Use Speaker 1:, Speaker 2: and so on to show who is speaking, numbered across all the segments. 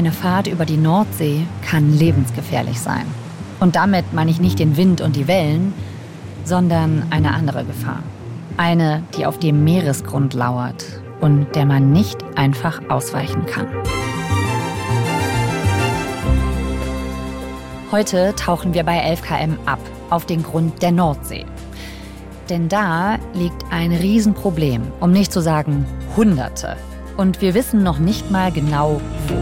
Speaker 1: eine Fahrt über die Nordsee kann lebensgefährlich sein. Und damit meine ich nicht den Wind und die Wellen, sondern eine andere Gefahr. Eine, die auf dem Meeresgrund lauert und der man nicht einfach ausweichen kann. Heute tauchen wir bei 11 km ab, auf den Grund der Nordsee. Denn da liegt ein Riesenproblem, um nicht zu sagen Hunderte. Und wir wissen noch nicht mal genau, wo.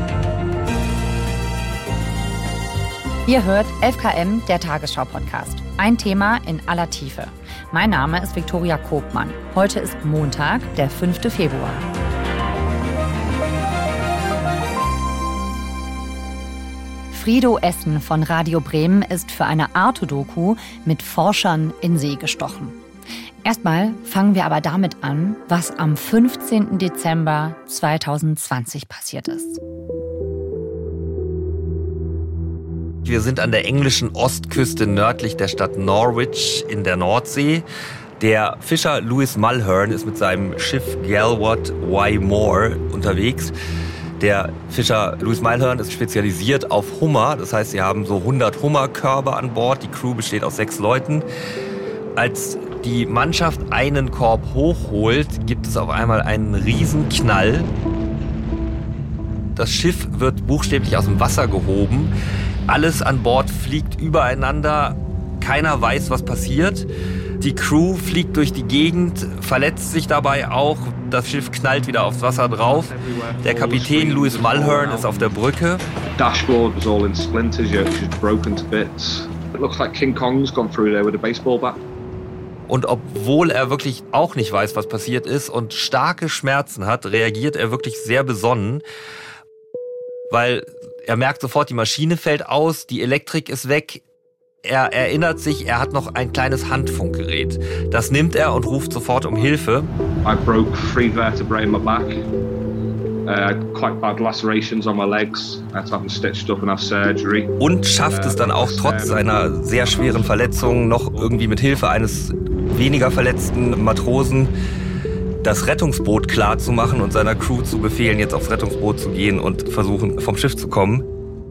Speaker 1: Ihr hört 11 km, der Tagesschau-Podcast. Ein Thema in aller Tiefe. Mein Name ist Viktoria Kobmann. Heute ist Montag, der 5. Februar. Frido Essen von Radio Bremen ist für eine Arte-Doku mit Forschern in See gestochen. Erstmal fangen wir aber damit an, was am 15. Dezember 2020 passiert ist.
Speaker 2: Wir sind an der englischen Ostküste nördlich der Stadt Norwich in der Nordsee. Der Fischer Lewis Mulhern ist mit seinem Schiff Galwad Y More unterwegs. Der Fischer Lewis Mulhern ist spezialisiert auf Hummer. Das heißt, sie haben so 100 Hummerkörbe an Bord. Die Crew besteht aus 6 Leuten. Als die Mannschaft einen Korb hochholt, gibt es auf einmal einen Riesenknall. Das Schiff wird buchstäblich aus dem Wasser gehoben. Alles an Bord fliegt übereinander. Keiner weiß, was passiert. Die Crew fliegt durch die Gegend, verletzt sich dabei auch. Das Schiff knallt wieder aufs Wasser drauf. Der Kapitän Lewis Mulhern ist auf der Brücke.
Speaker 3: Dashboard was all in splinters, just broken to bits. It looks like King Kong's gone through there with a baseball bat.
Speaker 2: Und obwohl er wirklich auch nicht weiß, was passiert ist und starke Schmerzen hat, reagiert er wirklich sehr besonnen, weil er merkt sofort, die Maschine fällt aus, die Elektrik ist weg. Er erinnert sich, er hat noch ein kleines Handfunkgerät. Das nimmt er und ruft sofort um Hilfe.
Speaker 3: I broke 3 vertebrae in my back. Quite bad lacerations on my legs. I had to have them stitched up and have surgery.
Speaker 2: Und schafft es dann auch trotz seiner sehr schweren Verletzung noch irgendwie mit Hilfe eines weniger verletzten Matrosen das Rettungsboot klar zu machen und seiner Crew zu befehlen, jetzt aufs Rettungsboot zu gehen und versuchen, vom Schiff zu kommen.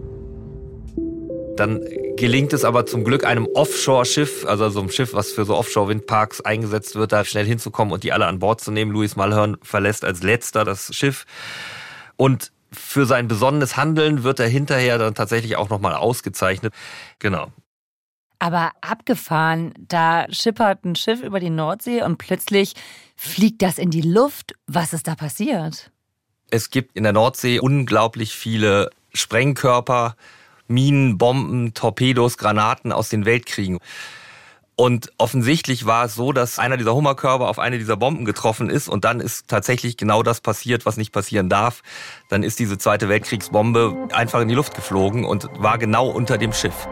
Speaker 2: Dann gelingt es aber zum Glück einem Offshore-Schiff, also so einem Schiff, was für so Offshore-Windparks eingesetzt wird, da schnell hinzukommen und die alle an Bord zu nehmen. Lewis Mulhern verlässt als letzter das Schiff. Und für sein besonnenes Handeln wird er hinterher dann tatsächlich auch nochmal ausgezeichnet. Genau.
Speaker 1: Aber abgefahren, da schippert ein Schiff über die Nordsee und plötzlich fliegt das in die Luft. Was ist da passiert?
Speaker 2: Es gibt in der Nordsee unglaublich viele Sprengkörper, Minen, Bomben, Torpedos, Granaten aus den Weltkriegen. Und offensichtlich war es so, dass einer dieser Hummerkörbe auf eine dieser Bomben getroffen ist und dann ist tatsächlich genau das passiert, was nicht passieren darf. Dann ist diese Zweite Weltkriegsbombe einfach in die Luft geflogen und war genau unter dem Schiff.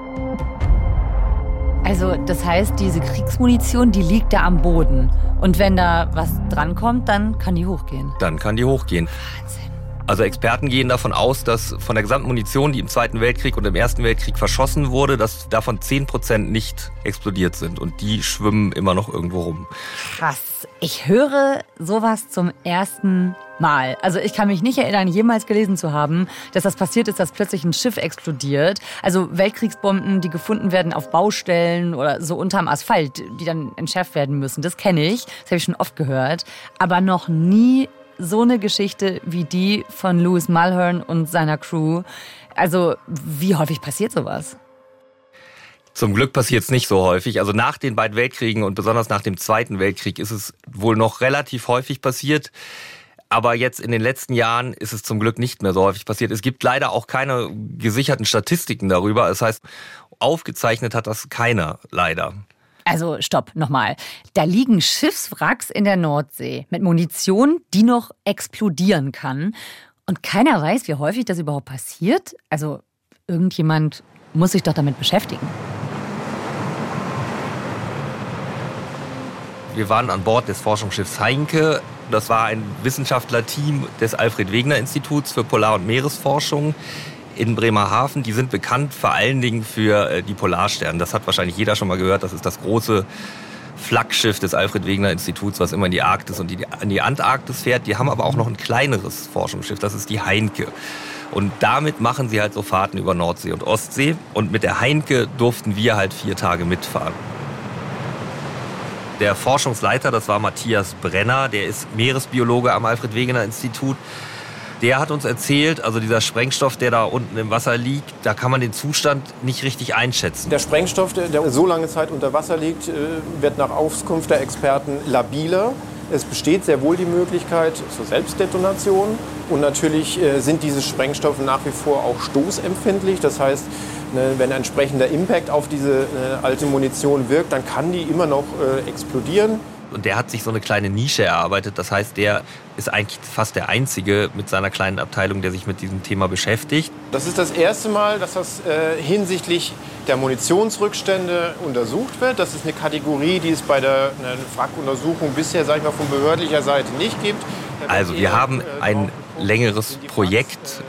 Speaker 1: Also das heißt, diese Kriegsmunition, die liegt da am Boden. Und wenn da was drankommt, dann kann die hochgehen.
Speaker 2: Dann kann die hochgehen.
Speaker 1: Wahnsinn.
Speaker 2: Also Experten gehen davon aus, dass von der gesamten Munition, die im Zweiten Weltkrieg und im Ersten Weltkrieg verschossen wurde, dass davon 10% nicht explodiert sind. Und die schwimmen immer noch irgendwo rum.
Speaker 1: Krass. Ich höre sowas zum ersten Mal. Also ich kann mich nicht erinnern, jemals gelesen zu haben, dass das passiert ist, dass plötzlich ein Schiff explodiert. Also Weltkriegsbomben, die gefunden werden auf Baustellen oder so unterm Asphalt, die dann entschärft werden müssen. Das kenne ich, das habe ich schon oft gehört. Aber noch nie so eine Geschichte wie die von Lewis Mulhern und seiner Crew. Also wie häufig passiert sowas?
Speaker 2: Zum Glück passiert es nicht so häufig. Also nach den beiden Weltkriegen und besonders nach dem Zweiten Weltkrieg ist es wohl noch relativ häufig passiert. Aber jetzt in den letzten Jahren ist es zum Glück nicht mehr so häufig passiert. Es gibt leider auch keine gesicherten Statistiken darüber. Das heißt, aufgezeichnet hat das keiner, leider.
Speaker 1: Also stopp, nochmal. Da liegen Schiffswracks in der Nordsee mit Munition, die noch explodieren kann. Und keiner weiß, wie häufig das überhaupt passiert. Also irgendjemand muss sich doch damit beschäftigen.
Speaker 2: Wir waren an Bord des Forschungsschiffs Heinke. Das war ein Wissenschaftlerteam des Alfred-Wegener-Instituts für Polar- und Meeresforschung in Bremerhaven. Die sind bekannt vor allen Dingen für die Polarstern. Das hat wahrscheinlich jeder schon mal gehört. Das ist das große Flaggschiff des Alfred-Wegener-Instituts, was immer in die Arktis und in die Antarktis fährt. Die haben aber auch noch ein kleineres Forschungsschiff. Das ist die Heinke. Und damit machen sie halt so Fahrten über Nordsee und Ostsee. Und mit der Heinke durften wir halt 4 Tage mitfahren. Der Forschungsleiter, das war Matthias Brenner, der ist Meeresbiologe am Alfred-Wegener-Institut. Der hat uns erzählt, also dieser Sprengstoff, der da unten im Wasser liegt, da kann man den Zustand nicht richtig einschätzen.
Speaker 4: Der Sprengstoff, der so lange Zeit unter Wasser liegt, wird nach Auskunft der Experten labiler. Es besteht sehr wohl die Möglichkeit zur Selbstdetonation. Und natürlich sind diese Sprengstoffe nach wie vor auch stoßempfindlich. Das heißt, wenn ein entsprechender Impact auf diese alte Munition wirkt, dann kann die immer noch explodieren.
Speaker 2: Und der hat sich so eine kleine Nische erarbeitet. Das heißt, der ist eigentlich fast der Einzige mit seiner kleinen Abteilung, der sich mit diesem Thema beschäftigt.
Speaker 4: Das ist das erste Mal, dass das hinsichtlich der Munitionsrückstände untersucht wird. Das ist eine Kategorie, die es bei der Wrackuntersuchung bisher, sag ich mal, von behördlicher Seite nicht gibt.
Speaker 2: Also wir haben ein längeres Projekt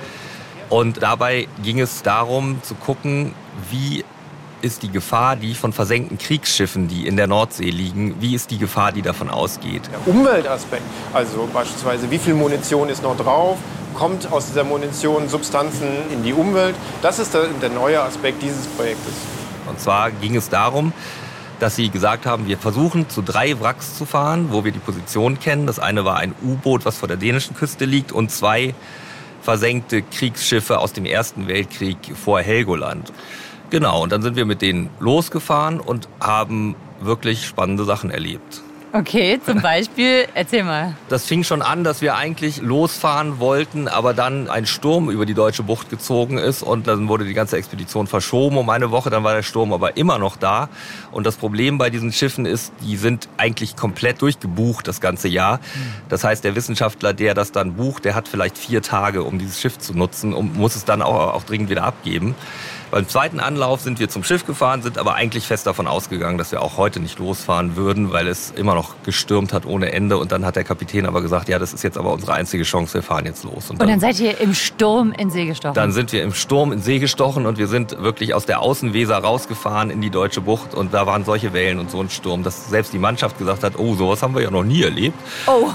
Speaker 2: und dabei ging es darum zu gucken, wie ist die Gefahr, die von versenkten Kriegsschiffen, die in der Nordsee liegen, wie ist die Gefahr, die davon ausgeht?
Speaker 4: Der Umweltaspekt, also beispielsweise wie viel Munition ist noch drauf, kommt aus dieser Munition Substanzen in die Umwelt, das ist der neue Aspekt dieses Projektes.
Speaker 2: Und zwar ging es darum, dass sie gesagt haben, wir versuchen zu 3 Wracks zu fahren, wo wir die Position kennen. Das eine war ein U-Boot, was vor der dänischen Küste liegt, und 2 versenkte Kriegsschiffe aus dem Ersten Weltkrieg vor Helgoland. Genau, und dann sind wir mit denen losgefahren und haben wirklich spannende Sachen erlebt.
Speaker 1: Okay, zum Beispiel, erzähl mal.
Speaker 2: Das fing schon an, dass wir eigentlich losfahren wollten, aber dann ein Sturm über die Deutsche Bucht gezogen ist und dann wurde die ganze Expedition verschoben um eine Woche, dann war der Sturm aber immer noch da. Und das Problem bei diesen Schiffen ist, die sind eigentlich komplett durchgebucht das ganze Jahr. Das heißt, der Wissenschaftler, der das dann bucht, der hat vielleicht 4 Tage, um dieses Schiff zu nutzen und muss es dann auch dringend wieder abgeben. Beim zweiten Anlauf sind wir zum Schiff gefahren, sind aber eigentlich fest davon ausgegangen, dass wir auch heute nicht losfahren würden, weil es immer noch gestürmt hat ohne Ende. Und dann hat der Kapitän aber gesagt, ja, das ist jetzt aber unsere einzige Chance, wir fahren jetzt los.
Speaker 1: Und dann seid ihr im Sturm in See gestochen?
Speaker 2: Dann sind wir im Sturm in See gestochen und wir sind wirklich aus der Außenweser rausgefahren in die Deutsche Bucht. Und da waren solche Wellen und so ein Sturm, dass selbst die Mannschaft gesagt hat, oh, sowas haben wir ja noch nie erlebt.
Speaker 1: Oh,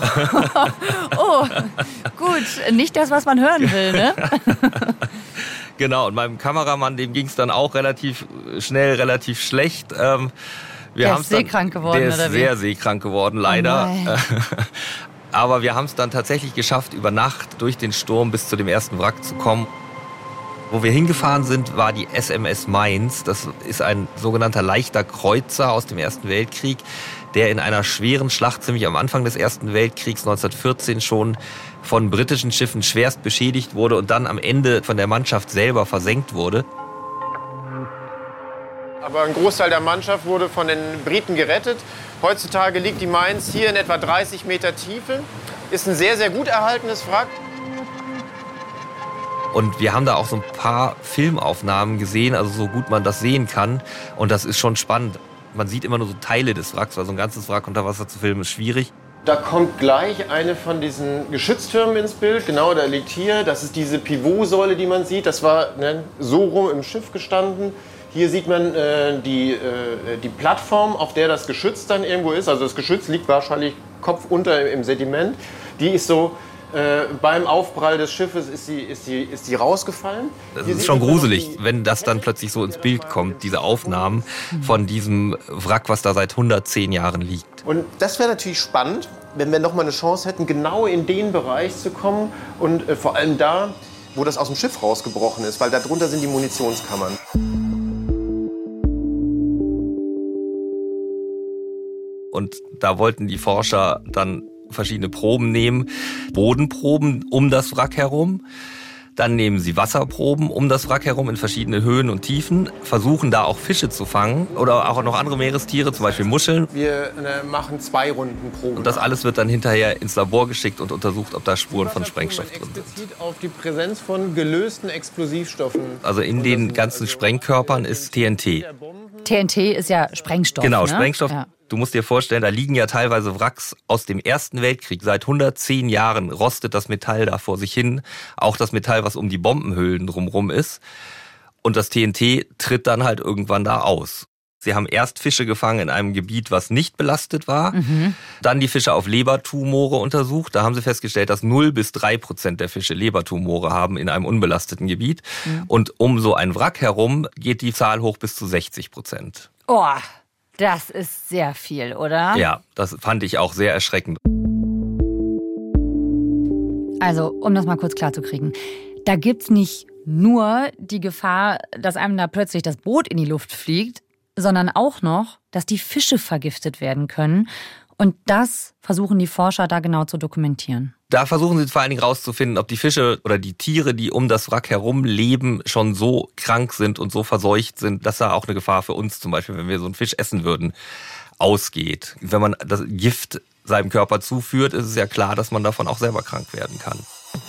Speaker 1: oh, gut, nicht das, was man hören will, ne?
Speaker 2: Genau, und meinem Kameramann, dem ging es dann auch relativ schnell, relativ schlecht.
Speaker 1: Der ist seekrank geworden,
Speaker 2: der
Speaker 1: oder
Speaker 2: ist
Speaker 1: wie?
Speaker 2: sehr seekrank geworden, leider.
Speaker 1: Oh
Speaker 2: Aber wir haben es dann tatsächlich geschafft, über Nacht durch den Sturm bis zu dem ersten Wrack zu kommen. Wo wir hingefahren sind, war die SMS Mainz. Das ist ein sogenannter leichter Kreuzer aus dem Ersten Weltkrieg, der in einer schweren Schlacht ziemlich am Anfang des Ersten Weltkriegs 1914 schon von britischen Schiffen schwerst beschädigt wurde und dann am Ende von der Mannschaft selber versenkt wurde.
Speaker 4: Aber ein Großteil der Mannschaft wurde von den Briten gerettet. Heutzutage liegt die Mainz hier in etwa 30 Meter Tiefe. Ist ein sehr, sehr gut erhaltenes Wrack.
Speaker 2: Und wir haben da auch so ein paar Filmaufnahmen gesehen, also so gut man das sehen kann. Und das ist schon spannend. Man sieht immer nur so Teile des Wracks, weil so ein ganzes Wrack unter Wasser zu filmen ist schwierig.
Speaker 4: Da kommt gleich eine von diesen Geschütztürmen ins Bild. Genau, da liegt hier. Das ist diese Pivotsäule, die man sieht. Das war so rum im Schiff gestanden. Hier sieht man die Plattform, auf der das Geschütz dann irgendwo ist. Also das Geschütz liegt wahrscheinlich kopfunter im Sediment. Die ist so beim Aufprall des Schiffes ist sie rausgefallen.
Speaker 2: Das ist schon gruselig, wenn das dann plötzlich so ins Bild kommt, diese Aufnahmen von diesem Wrack, was da seit 110 Jahren liegt.
Speaker 4: Und das wäre natürlich spannend, wenn wir noch mal eine Chance hätten, genau in den Bereich zu kommen und vor allem da, wo das aus dem Schiff rausgebrochen ist, weil darunter sind die Munitionskammern.
Speaker 2: Und da wollten die Forscher dann verschiedene Proben nehmen, Bodenproben um das Wrack herum. Dann nehmen sie Wasserproben um das Wrack herum in verschiedene Höhen und Tiefen, versuchen da auch Fische zu fangen oder auch noch andere Meerestiere, zum Beispiel Muscheln.
Speaker 4: Wir machen 2 Runden Proben.
Speaker 2: Und das alles wird dann hinterher ins Labor geschickt und untersucht, ob da Spuren von Sprengstoff drin sind.
Speaker 4: Explizit auf die Präsenz von gelösten Explosivstoffen.
Speaker 2: Also in den ganzen Sprengkörpern ist TNT.
Speaker 1: TNT ist ja Sprengstoff.
Speaker 2: Genau,
Speaker 1: ne?
Speaker 2: Sprengstoff.
Speaker 1: Ja.
Speaker 2: Du musst dir vorstellen, da liegen ja teilweise Wracks aus dem Ersten Weltkrieg. Seit 110 Jahren rostet das Metall da vor sich hin. Auch das Metall, was um die Bombenhüllen drumherum ist. Und das TNT tritt dann halt irgendwann da aus. Sie haben erst Fische gefangen in einem Gebiet, was nicht belastet war. Dann die Fische auf Lebertumore untersucht. Da haben sie festgestellt, dass 0-3% der Fische Lebertumore haben in einem unbelasteten Gebiet. Und um so ein Wrack herum geht die Zahl hoch bis zu 60%.
Speaker 1: Oh, das ist sehr viel, oder?
Speaker 2: Ja, das fand ich auch sehr erschreckend.
Speaker 1: Also, um das mal kurz klarzukriegen. Da gibt's nicht nur die Gefahr, dass einem da plötzlich das Boot in die Luft fliegt, sondern auch noch, dass die Fische vergiftet werden können. Und das versuchen die Forscher da genau zu dokumentieren.
Speaker 2: Da versuchen sie vor allen Dingen rauszufinden, ob die Fische oder die Tiere, die um das Wrack herum leben, schon so krank sind und so verseucht sind, dass da auch eine Gefahr für uns, zum Beispiel, wenn wir so einen Fisch essen würden, ausgeht. Wenn man das Gift seinem Körper zuführt, ist es ja klar, dass man davon auch selber krank werden kann.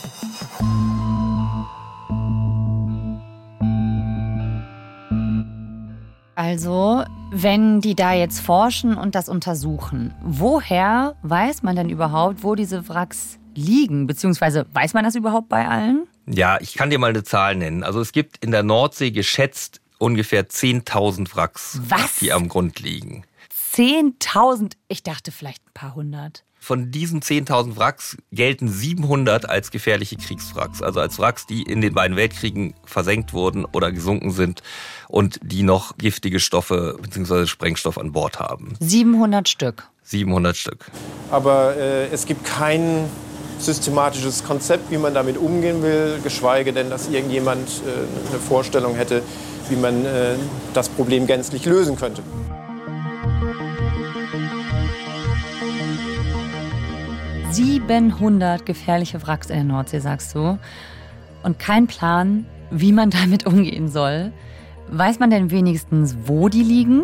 Speaker 1: Also, wenn die da jetzt forschen und das untersuchen, woher weiß man denn überhaupt, wo diese Wracks liegen? Beziehungsweise weiß man das überhaupt bei allen?
Speaker 2: Ja, ich kann dir mal eine Zahl nennen. Also es gibt in der Nordsee geschätzt ungefähr 10.000 Wracks, die am Grund liegen.
Speaker 1: 10.000? Ich dachte vielleicht ein paar hundert.
Speaker 2: Von diesen 10.000 Wracks gelten 700 als gefährliche Kriegswracks. Also als Wracks, die in den beiden Weltkriegen versenkt wurden oder gesunken sind und die noch giftige Stoffe bzw. Sprengstoff an Bord haben. 700
Speaker 1: Stück?
Speaker 2: 700 Stück.
Speaker 4: Aber es gibt kein systematisches Konzept, wie man damit umgehen will, geschweige denn, dass irgendjemand eine Vorstellung hätte, wie man das Problem gänzlich lösen könnte.
Speaker 1: ...700 gefährliche Wracks in der Nordsee, sagst du. Und kein Plan, wie man damit umgehen soll. Weiß man denn wenigstens, wo die liegen?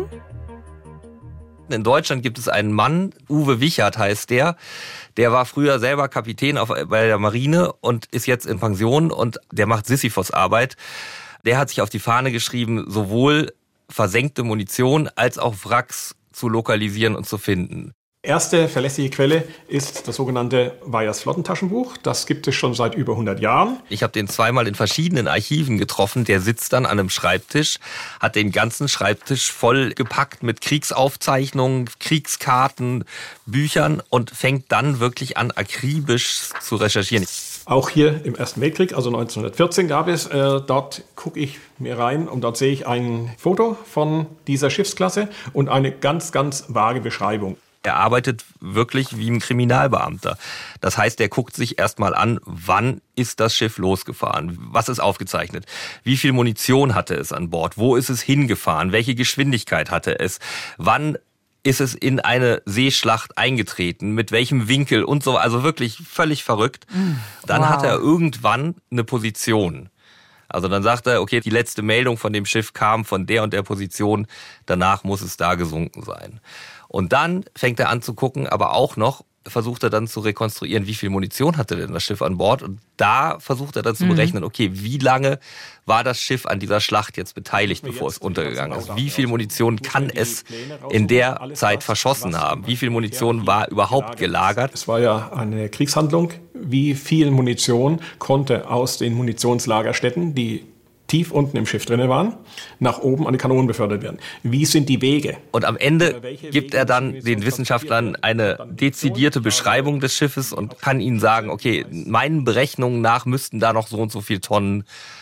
Speaker 2: In Deutschland gibt es einen Mann, Uwe Wichert heißt der. Der war früher selber Kapitän bei der Marine und ist jetzt in Pension und der macht Sisyphos-Arbeit. Der hat sich auf die Fahne geschrieben, sowohl versenkte Munition als auch Wracks zu lokalisieren und zu finden.
Speaker 5: Erste verlässliche Quelle ist das sogenannte Weyers Flottentaschenbuch. Das gibt es schon seit über 100 Jahren.
Speaker 2: Ich habe den zweimal in verschiedenen Archiven getroffen. Der sitzt dann an einem Schreibtisch, hat den ganzen Schreibtisch voll gepackt mit Kriegsaufzeichnungen, Kriegskarten, Büchern und fängt dann wirklich an, akribisch zu recherchieren.
Speaker 5: Auch hier im Ersten Weltkrieg, also 1914 gab es, dort gucke ich mir rein und dort sehe ich ein Foto von dieser Schiffsklasse und eine ganz, ganz vage Beschreibung.
Speaker 2: Er arbeitet wirklich wie ein Kriminalbeamter. Das heißt, er guckt sich erstmal an, wann ist das Schiff losgefahren? Was ist aufgezeichnet? Wie viel Munition hatte es an Bord? Wo ist es hingefahren? Welche Geschwindigkeit hatte es? Wann ist es in eine Seeschlacht eingetreten? Mit welchem Winkel und so? Also wirklich völlig verrückt. Dann hat er irgendwann eine Position. Also dann sagt er, okay, die letzte Meldung von dem Schiff kam von der und der Position. Danach muss es da gesunken sein. Und dann fängt er an zu gucken, aber auch noch versucht er dann zu rekonstruieren, wie viel Munition hatte denn das Schiff an Bord. Und da versucht er dann zu berechnen, okay, wie lange war das Schiff an dieser Schlacht jetzt beteiligt, bevor es untergegangen ist? Wie viel Munition kann es in der Zeit verschossen haben? Wie viel Munition war überhaupt gelagert?
Speaker 5: Es war ja eine Kriegshandlung. Wie viel Munition konnte aus den Munitionslagerstätten, die tief unten im Schiff drin waren, nach oben an die Kanonen befördert werden? Wie sind die Wege?
Speaker 2: Und am Ende gibt er dann den Wissenschaftlern eine dezidierte Beschreibung des Schiffes und kann ihnen sagen, okay, meinen Berechnungen nach müssten da noch so und so viel Tonnen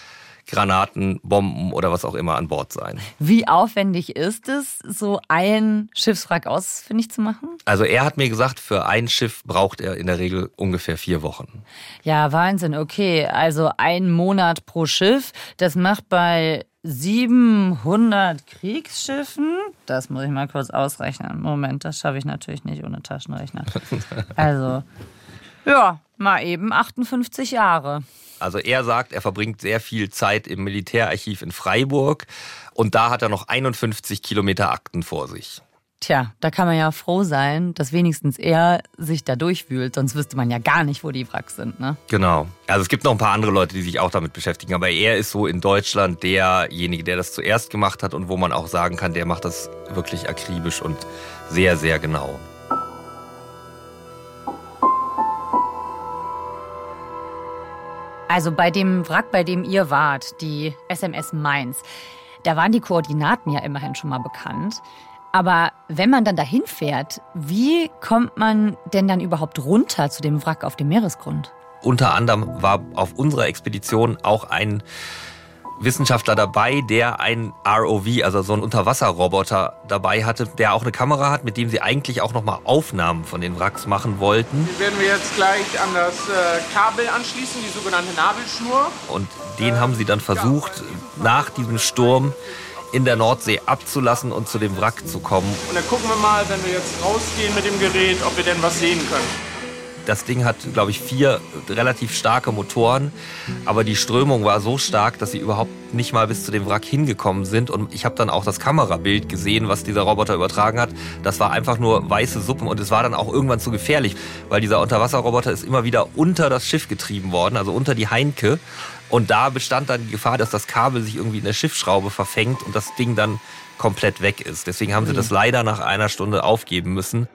Speaker 2: Granaten, Bomben oder was auch immer an Bord sein.
Speaker 1: Wie aufwendig ist es, so ein Schiffswrack ausfindig zu machen?
Speaker 2: Also er hat mir gesagt, für ein Schiff braucht er in der Regel ungefähr 4 Wochen.
Speaker 1: Ja, Wahnsinn, okay. Also 1 Monat pro Schiff, das macht bei 700 Kriegsschiffen, das muss ich mal kurz ausrechnen. Moment, das schaffe ich natürlich nicht ohne Taschenrechner. Also, ja, mal eben 58 Jahre.
Speaker 2: Also er sagt, er verbringt sehr viel Zeit im Militärarchiv in Freiburg und da hat er noch 51 Kilometer Akten vor sich.
Speaker 1: Tja, da kann man ja froh sein, dass wenigstens er sich da durchwühlt, sonst wüsste man ja gar nicht, wo die Wracks sind, ne?
Speaker 2: Genau. Also es gibt noch ein paar andere Leute, die sich auch damit beschäftigen, aber er ist so in Deutschland derjenige, der das zuerst gemacht hat und wo man auch sagen kann, der macht das wirklich akribisch und sehr, sehr genau.
Speaker 1: Also bei dem Wrack, bei dem ihr wart, die SMS Mainz, Da waren die Koordinaten ja immerhin schon mal bekannt. Aber wenn man dann dahin fährt, wie kommt man denn dann überhaupt runter zu dem Wrack auf dem Meeresgrund?
Speaker 2: Unter anderem war auf unserer Expedition auch ein Wissenschaftler dabei, der ein ROV, also so einen Unterwasserroboter dabei hatte, der auch eine Kamera hat, mit dem sie eigentlich auch nochmal Aufnahmen von den Wracks machen wollten.
Speaker 6: Die werden wir jetzt gleich an das Kabel anschließen, die sogenannte Nabelschnur.
Speaker 2: Und den haben sie dann versucht, nach diesem Sturm in der Nordsee abzulassen und zu dem Wrack zu kommen.
Speaker 6: Und dann gucken wir mal, wenn wir jetzt rausgehen mit dem Gerät, ob wir denn was sehen können.
Speaker 2: Das Ding hat, glaube ich, 4 relativ starke Motoren, aber die Strömung war so stark, dass sie überhaupt nicht mal bis zu dem Wrack hingekommen sind. Und ich habe dann auch das Kamerabild gesehen, was dieser Roboter übertragen hat. Das war einfach nur weiße Suppen und es war dann auch irgendwann zu gefährlich, weil dieser Unterwasserroboter ist immer wieder unter das Schiff getrieben worden, also unter die Heinke. Und da bestand dann die Gefahr, dass das Kabel sich irgendwie in der Schiffsschraube verfängt und das Ding dann komplett weg ist. Deswegen haben sie das leider nach einer Stunde aufgeben müssen.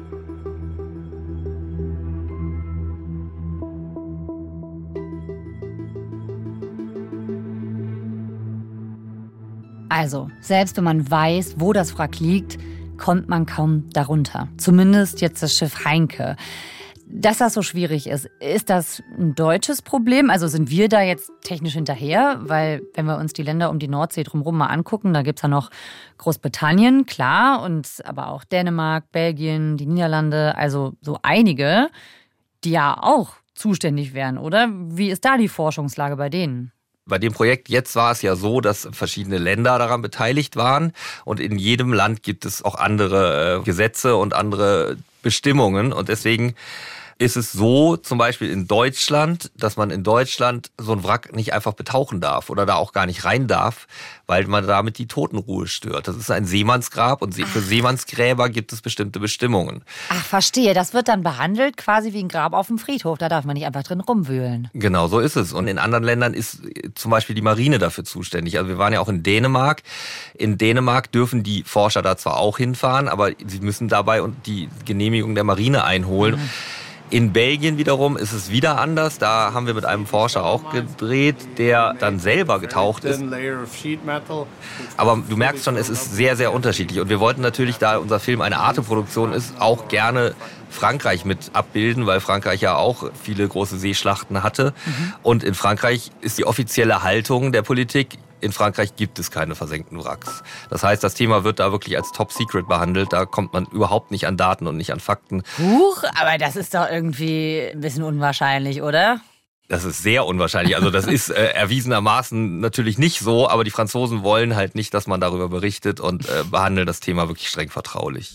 Speaker 1: Also, selbst wenn man weiß, wo das Wrack liegt, kommt man kaum darunter. Zumindest jetzt das Schiff Heinke. Dass das so schwierig ist das ein deutsches Problem? Also sind wir da jetzt technisch hinterher? Weil wenn wir uns die Länder um die Nordsee drumherum mal angucken, da gibt's ja noch Großbritannien, klar, und aber auch Dänemark, Belgien, die Niederlande, also so einige, die ja auch zuständig wären, oder? Wie ist da die Forschungslage bei denen?
Speaker 2: Bei dem Projekt jetzt war es ja so, dass verschiedene Länder daran beteiligt waren und in jedem Land gibt es auch andere Gesetze und andere Bestimmungen und deswegen ist es so, zum Beispiel in Deutschland, dass man in Deutschland so ein Wrack nicht einfach betauchen darf oder da auch gar nicht rein darf, weil man damit die Totenruhe stört. Das ist ein Seemannsgrab und für Seemannsgräber gibt es bestimmte Bestimmungen.
Speaker 1: Ach, verstehe. Das wird dann behandelt quasi wie ein Grab auf dem Friedhof. Da darf man nicht einfach drin rumwühlen.
Speaker 2: Genau, so ist es. Und in anderen Ländern ist zum Beispiel die Marine dafür zuständig. Also wir waren ja auch in Dänemark. In Dänemark dürfen die Forscher da zwar auch hinfahren, aber sie müssen dabei die Genehmigung der Marine einholen. Mhm. In Belgien wiederum ist es wieder anders. Da haben wir mit einem Forscher auch gedreht, der dann selber getaucht ist. Aber du merkst schon, es ist sehr, sehr unterschiedlich. Und wir wollten natürlich, da unser Film eine Arte-Produktion ist, auch gerne Frankreich mit abbilden, weil Frankreich ja auch viele große Seeschlachten hatte. Mhm. Und in Frankreich ist die offizielle Haltung der Politik, in Frankreich gibt es keine versenkten Wracks. Das heißt, das Thema wird da wirklich als Top Secret behandelt. Da kommt man überhaupt nicht an Daten und nicht an Fakten.
Speaker 1: Huch, aber das ist doch irgendwie ein bisschen unwahrscheinlich, oder?
Speaker 2: Das ist sehr unwahrscheinlich. Also das ist erwiesenermaßen natürlich nicht so, aber die Franzosen wollen halt nicht, dass man darüber berichtet und behandeln das Thema wirklich streng vertraulich.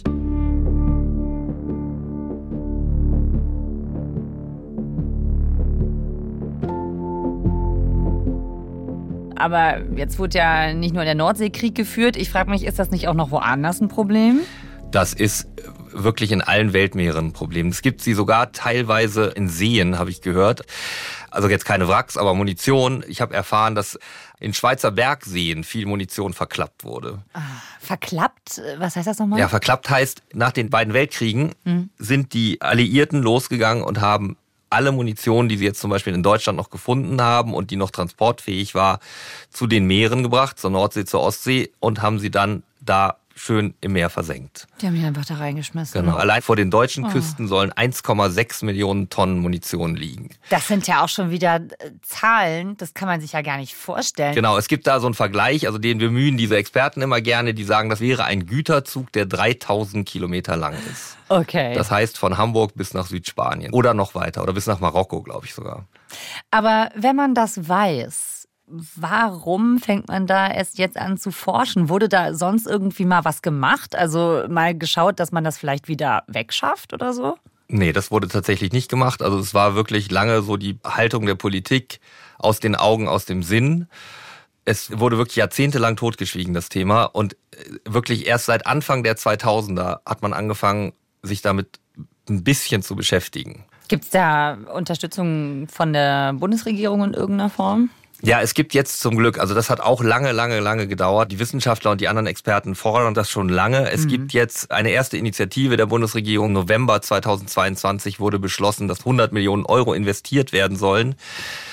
Speaker 1: Aber jetzt wurde ja nicht nur der Nordseekrieg geführt. Ich frage mich, ist das nicht auch noch woanders ein Problem?
Speaker 2: Das ist wirklich in allen Weltmeeren ein Problem. Es gibt sie sogar teilweise in Seen, habe ich gehört. Also jetzt keine Wracks, aber Munition. Ich habe erfahren, dass in Schweizer Bergseen viel Munition verklappt wurde.
Speaker 1: Verklappt? Was heißt das nochmal?
Speaker 2: Ja, verklappt heißt, nach den beiden Weltkriegen sind die Alliierten losgegangen und haben alle Munition, die sie jetzt zum Beispiel in Deutschland noch gefunden haben und die noch transportfähig war, zu den Meeren gebracht, zur Nordsee, zur Ostsee und haben sie dann da schön im Meer versenkt.
Speaker 1: Die haben die einfach da reingeschmissen.
Speaker 2: Genau. Allein vor den deutschen Küsten sollen 1,6 Millionen Tonnen Munition liegen.
Speaker 1: Das sind ja auch schon wieder Zahlen, das kann man sich ja gar nicht vorstellen.
Speaker 2: Genau, es gibt da so einen Vergleich, also den bemühen diese Experten immer gerne, die sagen, das wäre ein Güterzug, der 3000 Kilometer lang ist.
Speaker 1: Okay.
Speaker 2: Das heißt von Hamburg bis nach Südspanien oder noch weiter oder bis nach Marokko, glaube ich sogar.
Speaker 1: Aber wenn man das weiß, warum fängt man da erst jetzt an zu forschen? Wurde da sonst irgendwie mal was gemacht? Also mal geschaut, dass man das vielleicht wieder wegschafft oder so?
Speaker 2: Nee, das wurde tatsächlich nicht gemacht. Also es war wirklich lange so die Haltung der Politik, aus den Augen, aus dem Sinn. Es wurde wirklich jahrzehntelang totgeschwiegen, das Thema. Und wirklich erst seit Anfang der 2000er hat man angefangen, sich damit ein bisschen zu beschäftigen.
Speaker 1: Gibt es da Unterstützung von der Bundesregierung in irgendeiner Form?
Speaker 2: Ja, es gibt jetzt zum Glück, also das hat auch lange gedauert. Die Wissenschaftler und die anderen Experten fordern das schon lange. Es gibt jetzt eine erste Initiative der Bundesregierung. November 2022 wurde beschlossen, dass 100 Millionen Euro investiert werden sollen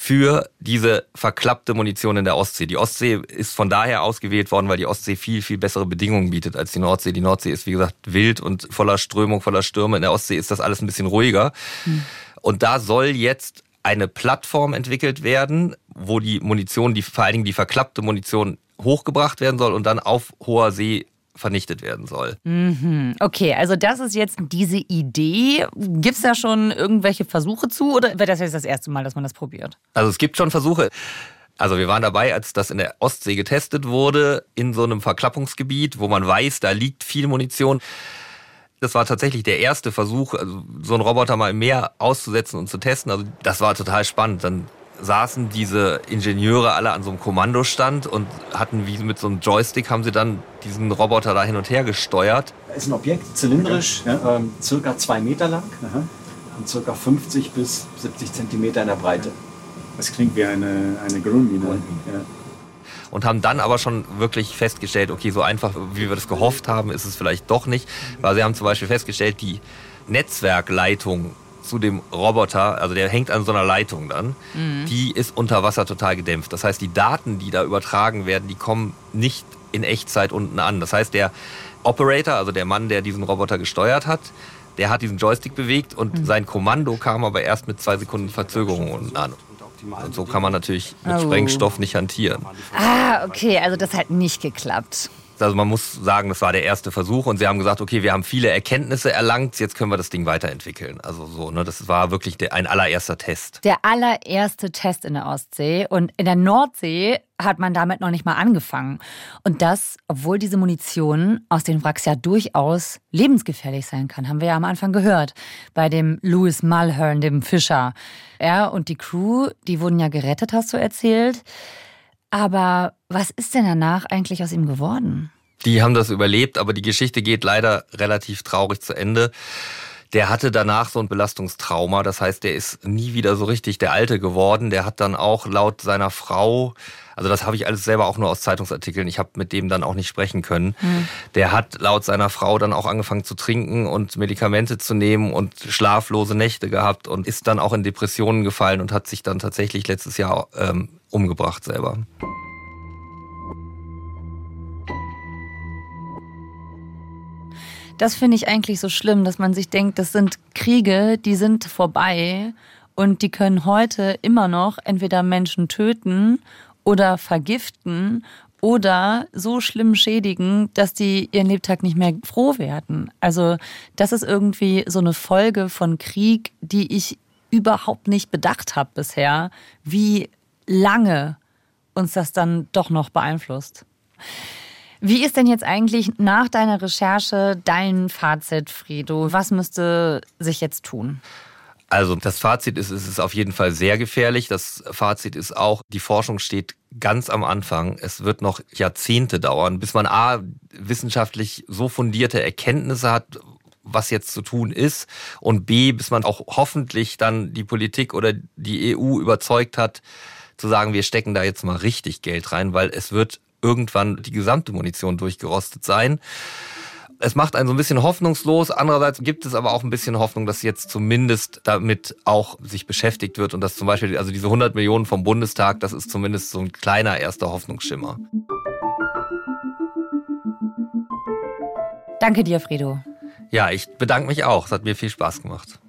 Speaker 2: für diese verklappte Munition in der Ostsee. Die Ostsee ist von daher ausgewählt worden, weil die Ostsee viel, viel bessere Bedingungen bietet als die Nordsee. Die Nordsee ist, wie gesagt, wild und voller Strömung, voller Stürme. In der Ostsee ist das alles ein bisschen ruhiger. Und da soll jetzt eine Plattform entwickelt werden, wo die Munition, vor allen Dingen die verklappte Munition, hochgebracht werden soll und dann auf hoher See vernichtet werden soll.
Speaker 1: Okay, also das ist jetzt diese Idee. Gibt es da schon irgendwelche Versuche zu oder wäre das jetzt das erste Mal, dass man das probiert?
Speaker 2: Also es gibt schon Versuche. Also wir waren dabei, als das in der Ostsee getestet wurde, in so einem Verklappungsgebiet, wo man weiß, da liegt viel Munition. Das war tatsächlich der erste Versuch, also so einen Roboter mal im Meer auszusetzen und zu testen. Also das war total spannend. Dann saßen diese Ingenieure alle an so einem Kommandostand und hatten wie mit so einem Joystick, haben sie dann diesen Roboter da hin und her gesteuert.
Speaker 7: Es ist ein Objekt, zylindrisch, ja, circa 2 Meter lang und circa 50 bis 70 Zentimeter in der Breite.
Speaker 8: Das klingt wie eine Grundmine. Ja.
Speaker 2: Und haben dann aber schon wirklich festgestellt, okay, so einfach, wie wir das gehofft haben, ist es vielleicht doch nicht. Weil sie haben zum Beispiel festgestellt, die Netzwerkleitung zu dem Roboter, also der hängt an so einer Leitung dann, die ist unter Wasser total gedämpft. Das heißt, die Daten, die da übertragen werden, die kommen nicht in Echtzeit unten an. Das heißt, der Operator, also der Mann, der diesen Roboter gesteuert hat, der hat diesen Joystick bewegt und sein Kommando kam aber erst mit 2 Sekunden Verzögerung unten an. Und so kann man natürlich mit Sprengstoff nicht hantieren.
Speaker 1: Okay, also das hat nicht geklappt.
Speaker 2: Also man muss sagen, das war der erste Versuch und sie haben gesagt, okay, wir haben viele Erkenntnisse erlangt, jetzt können wir das Ding weiterentwickeln. Also so, ne, das war wirklich ein allererster Test.
Speaker 1: Der allererste Test in der Ostsee und in der Nordsee hat man damit noch nicht mal angefangen. Und das, obwohl diese Munition aus den Wracks ja durchaus lebensgefährlich sein kann, haben wir ja am Anfang gehört. Bei dem Louis Mulhern, dem Fischer. Er und die Crew, die wurden ja gerettet, hast du erzählt. Aber was ist denn danach eigentlich aus ihm geworden?
Speaker 2: Die haben das überlebt, aber die Geschichte geht leider relativ traurig zu Ende. Der hatte danach so ein Belastungstrauma, das heißt, der ist nie wieder so richtig der Alte geworden. Der hat dann auch laut seiner Frau, also das habe ich alles selber auch nur aus Zeitungsartikeln, ich habe mit dem dann auch nicht sprechen können. Der hat laut seiner Frau dann auch angefangen zu trinken und Medikamente zu nehmen und schlaflose Nächte gehabt und ist dann auch in Depressionen gefallen und hat sich dann tatsächlich letztes Jahr umgebracht selber.
Speaker 1: Das finde ich eigentlich so schlimm, dass man sich denkt, das sind Kriege, die sind vorbei und die können heute immer noch entweder Menschen töten oder vergiften oder so schlimm schädigen, dass die ihren Lebtag nicht mehr froh werden. Also das ist irgendwie so eine Folge von Krieg, die ich überhaupt nicht bedacht habe bisher, wie lange uns das dann doch noch beeinflusst. Wie ist denn jetzt eigentlich nach deiner Recherche dein Fazit, Fredo? Was müsste sich jetzt tun?
Speaker 2: Also das Fazit ist, es ist auf jeden Fall sehr gefährlich. Das Fazit ist auch, die Forschung steht ganz am Anfang. Es wird noch Jahrzehnte dauern, bis man A, wissenschaftlich so fundierte Erkenntnisse hat, was jetzt zu tun ist, und B, bis man auch hoffentlich dann die Politik oder die EU überzeugt hat, zu sagen, wir stecken da jetzt mal richtig Geld rein, weil es wird irgendwann die gesamte Munition durchgerostet sein. Es macht einen so ein bisschen hoffnungslos. Andererseits gibt es aber auch ein bisschen Hoffnung, dass jetzt zumindest damit auch sich beschäftigt wird und dass zum Beispiel, also diese 100 Millionen vom Bundestag, das ist zumindest so ein kleiner erster Hoffnungsschimmer.
Speaker 1: Danke dir, Fredo.
Speaker 2: Ja, ich bedanke mich auch. Es hat mir viel Spaß gemacht.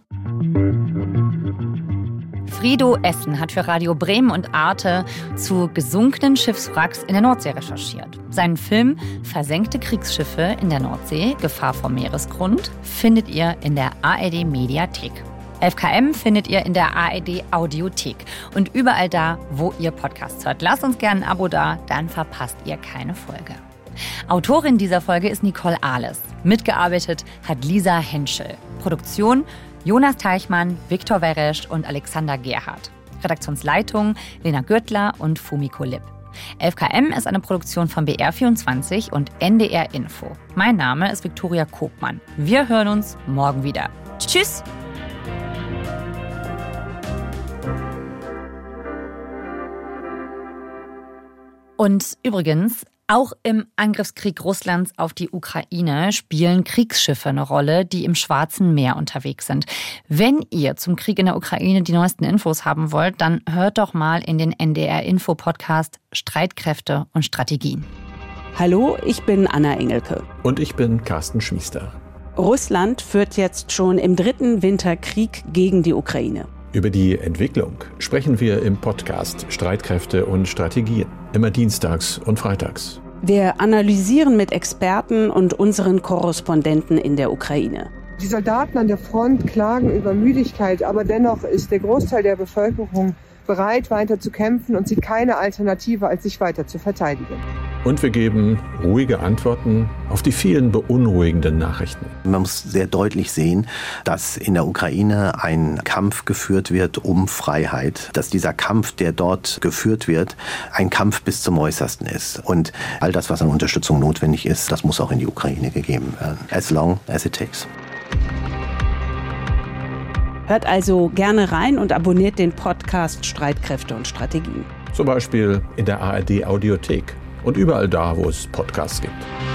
Speaker 1: Fredo Essen hat für Radio Bremen und Arte zu gesunkenen Schiffswracks in der Nordsee recherchiert. Seinen Film Versenkte Kriegsschiffe in der Nordsee, Gefahr vom Meeresgrund, findet ihr in der ARD Mediathek. 11KM findet ihr in der ARD Audiothek und überall da, wo ihr Podcasts hört. Lasst uns gerne ein Abo da, dann verpasst ihr keine Folge. Autorin dieser Folge ist Nicole Ahles. Mitgearbeitet hat Lisa Henschel. Produktion Jonas Teichmann, Viktor Weresch und Alexander Gerhardt. Redaktionsleitung Lena Gürtler und Fumiko Lipp. 11KM ist eine Produktion von BR24 und NDR Info. Mein Name ist Viktoria Kopmann. Wir hören uns morgen wieder. Tschüss! Und übrigens, Auch im Angriffskrieg Russlands auf die Ukraine spielen Kriegsschiffe eine Rolle, die im Schwarzen Meer unterwegs sind. Wenn ihr zum Krieg in der Ukraine die neuesten Infos haben wollt, dann hört doch mal in den NDR-Info-Podcast Streitkräfte und Strategien.
Speaker 9: Hallo, ich bin Anna Engelke.
Speaker 10: Und ich bin Carsten Schmiester.
Speaker 9: Russland führt jetzt schon im 3. Winterkrieg gegen die Ukraine.
Speaker 10: Über die Entwicklung sprechen wir im Podcast Streitkräfte und Strategien. Immer dienstags und freitags.
Speaker 9: Wir analysieren mit Experten und unseren Korrespondenten in der Ukraine.
Speaker 11: Die Soldaten an der Front klagen über Müdigkeit, aber dennoch ist der Großteil der Bevölkerung bereit, weiter zu kämpfen und sieht keine Alternative, als sich weiter zu verteidigen.
Speaker 10: Und wir geben ruhige Antworten auf die vielen beunruhigenden Nachrichten.
Speaker 12: Man muss sehr deutlich sehen, dass in der Ukraine ein Kampf geführt wird um Freiheit. Dass dieser Kampf, der dort geführt wird, ein Kampf bis zum Äußersten ist. Und all das, was an Unterstützung notwendig ist, das muss auch in die Ukraine gegeben werden. As long as it takes.
Speaker 9: Hört also gerne rein und abonniert den Podcast Streitkräfte und Strategien.
Speaker 10: Zum Beispiel in der ARD Audiothek und überall da, wo es Podcasts gibt.